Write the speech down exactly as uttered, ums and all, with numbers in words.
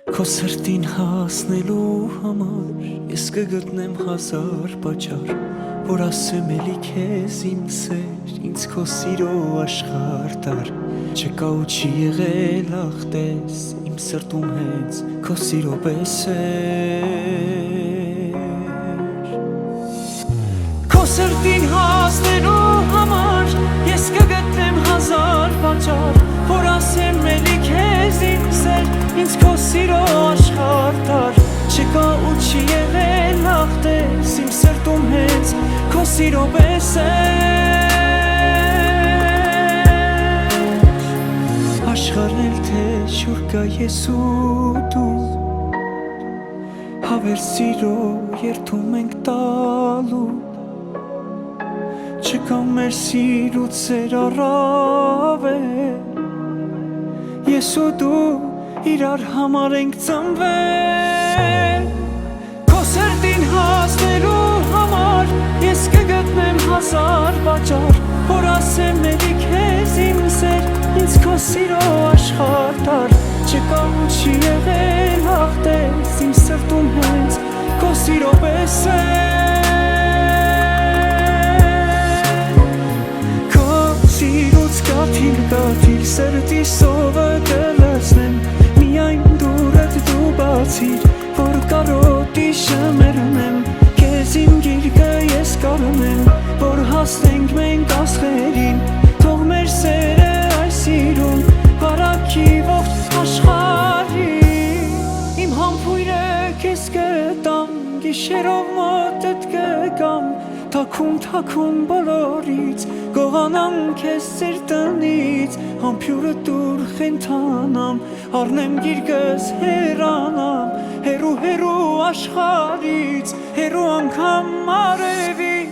Քո սրտին հասնելու համար ես կգտնեմ հազար պատճառ, որ ասեմ էլի քեզ իմ սեր, ինձ քո սիրո աշխարհ տար։ Չկա ու չի եղել ախտես իմ սրտում հենց քո սիրո պես էր։ Քո սրտին հասնելու համար ես կգտնեմ հազար պատճառ, որ ասեմ էլի քեզ իմ սեր, ինձ քո սիրո աշխարհ տար։ Չկա ու չի եղել ախտես իմ սրտում հենց քո սիրո պես էր։ Աշխարհն էլ թե շուր կա ես ու դու, հավեր սիրո երթում ենք տալու, չկա մեր սիրուց սեր առավել, ես ու դու իրար համար ենք ծնվել։ Քո սրտին հասնելու համար ես կգտնեմ հազար պատճառ, որ ասեմ էլի քեզ իմ սեր, ինձ քո սիրո աշխարհ տար։ Չկա ու չի եղել ախտես իմ սրտում հենց քո սիրո պես էր։ Քո սիրուց կաթիլ կաթիլ սրտի սովը կլցնեմ, միայն դուրդ դու բացիր, որ կարոտի շմերնեմ, քեզ իմ գիրկը ես կարմեմ, որ հասնենք մենք աստղերին, թող մեր սերը այս սիրուն բարաքի ողջ աշխարհի։ Իմ համբույրը քեզ կտամ, գիշերով մոտդ կգամ, թաքուն թաքուն բոլորից գողանամ քեզ ծեր տնից, համբյուրը դուր խենթանամ, առնեմ գիրկս հեռանամ, հեռու հեռու աշխարհից, հեռու անգամ արևի